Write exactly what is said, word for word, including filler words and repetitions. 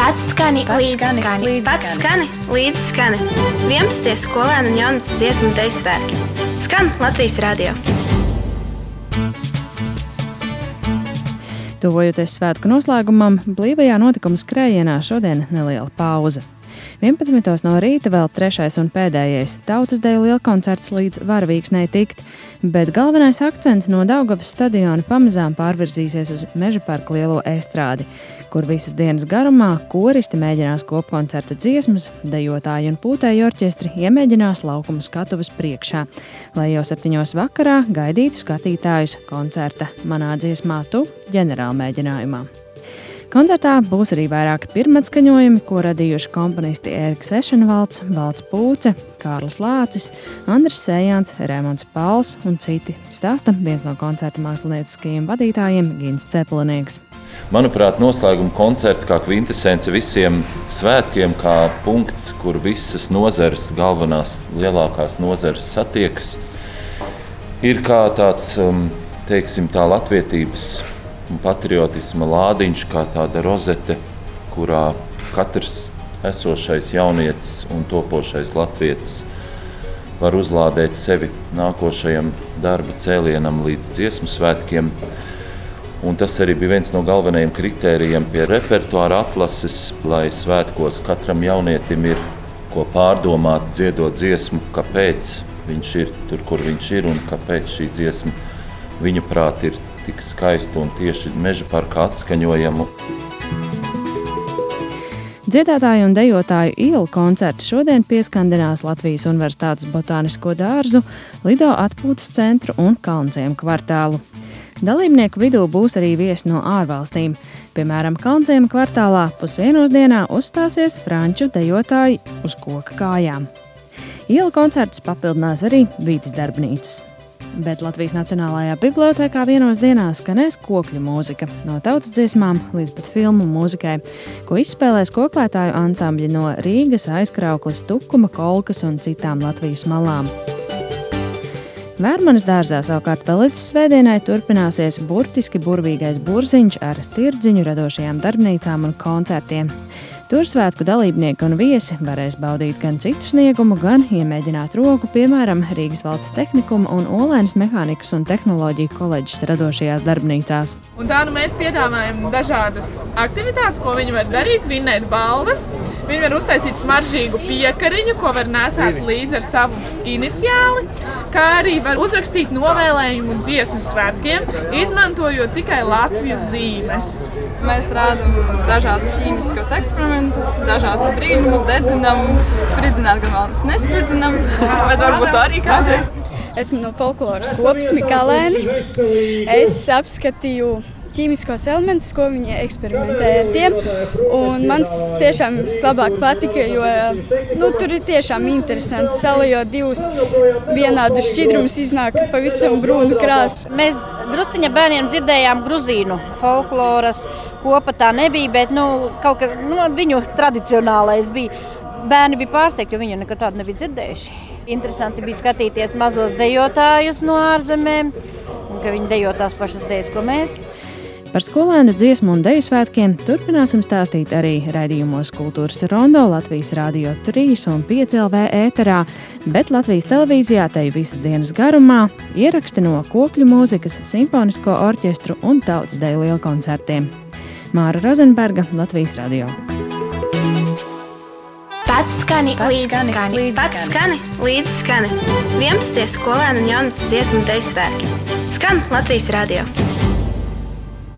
Pats skani, līdz skani, pats skani, līdz skani. vienpadsmitie skolēnu un jaunatnes dziesmu un deju svētki. Skan Latvijas radio. Tuvojoties svētku noslēgumam, blīvajā notikumu skrējienā šodien neliela pauze. vienpadsmitos no rīta vēl trešais un pēdējais tautas deju lielkoncerts līdz Varavīksnei tikt, bet galvenais akcents no Daugavas stadiona pamazām pārvirzīsies uz Mežaparka lielo estrādi, kur visas dienas garumā koristi mēģinās kopkoncerta dziesmas, dejotāji un pūtēji orķestri iemēģinās laukuma skatuves priekšā, lai jau septiņos vakarā gaidītu skatītājus koncerta Manā dziesmā tu ģenerālmēģinājumā. Koncertā būs arī vairāki pirmatskaņojumi, ko radījuši komponisti Ēriks Ešenvalds, Valds Pūce, Kārlis Lācis, Andris Sējāns, Raimonds Pauls un citi, stāsta viens no koncerta mākslinieckajiem vadītājiem Gins Ceplinieks. Manuprāt, noslēguma koncerts kā kvintesence visiem svētkiem, kā punkts, kur visas nozares, galvenās lielākās nozares satiekas, ir kā tāds, teiksim, tā latvietības un patriotisma lādiņš, kā tāda rozete, kurā katrs esošais jaunietis un topošais latvietis var uzlādēt sevi nākošajam darba cēlienam līdz dziesmu svētkiem. Un tas arī bija viens no galvenajiem kritērijiem pie repertuāra atlases, lai svētkos katram jaunietim ir ko pārdomāt, dziedot dziesmu, kāpēc viņš ir tur, kur viņš ir un kāpēc šī dziesma viņa prāt ir tik skaistu un tieši Mežaparkā atskaņojamu. Dziedātāju un dejotāju ielu koncerti šodien pieskandinās Latvijas Universitātes botānisko dārzu, Lido atpūtas centru un Kalnciemu kvartālu. Dalībnieku vidū būs arī viesi no ārvalstīm. Piemēram, Kalnciemu kvartālā pusvienos dienā uzstāsies franču dejotāji uz koka kājām. Ielu koncertus papildinās arī Vītis darbnīcas. Bet Latvijas Nacionālajā bibliotēkā vienos dienās skanēs kokļu mūzika, no tautas dziesmām līdz pat filmu mūzikai, ko izspēlēs koklētāju ansambļi no Rīgas, Aizkraukles, Tukuma, Kolkas un citām Latvijas malām. Vērmanas dārzā savukārt vēl līdz svētdienai turpināsies burtiski burvīgais burziņš ar tirdziņu radošajām darbnīcām un koncertiem. Tur svētku dalībnieki un viesi varēs baudīt gan citu sniegumu, gan iemēģināt roku, piemēram, Rīgas valsts tehnikuma un Olainas mehānikas un tehnoloģiju koledžas radošajās darbnīcās. Un tā nu mēs piedāvājam dažādas aktivitātes, ko viņi var darīt, vinnēt balvas. Viņi var uztaisīt smaržīgu piekariņu, ko var nesāt līdzi ar savu iniciāli, kā arī var uzrakstīt novēlējumu dziesmu svētkiem, izmantojot tikai Latviju zīmes. Mēs rādam dažādus ķīmiskos eksperimentus, dažādus brīnumus, dedzinam, spridzināt gan vēl nespridzinam, bet varbūt arī kādreiz. Esmu no folkloras kopas Mikalēni. Es apskatīju ķīmiskos elementus, ko viņi eksperimentēja ar tiem. Un man tiešām labāk patika, jo nu, tur ir tiešām interesanti. Salējot divus vienādus šķidrumus, iznāk pavisam brūnu krāstu. Mēs drusciņa bērniem dzirdējām gruzīnu folkloras kopa, tā nebija, bet nu, kaut kas nu, viņu tradicionālais bija. Bērni bija pārsteigti, jo viņi nekad tādu nebija dzirdējuši. Interesanti bija skatīties mazos dejotājus no ārzemēm, un ka viņi dejo tās pašas dejas, ko mēs. Par skolēnu dziesmu un deju svētkiem turpināsim stāstīt arī raidījumos Kultūras rondo Latvijas Rādio trīs un pieci L V ēterā, bet Latvijas televīzijā te visas dienas garumā ieraksti no kokļu mūzikas, simfonisko orķestru un tautas deju lielkoncertiem. Māra Rozenberga, Latvijas radio. Pats skani, līdz skani, pats skani, līdz skani. vienpadsmitie skolēnu un jaunatnes dziesmu un deju svētki. Skan Latvijas radio.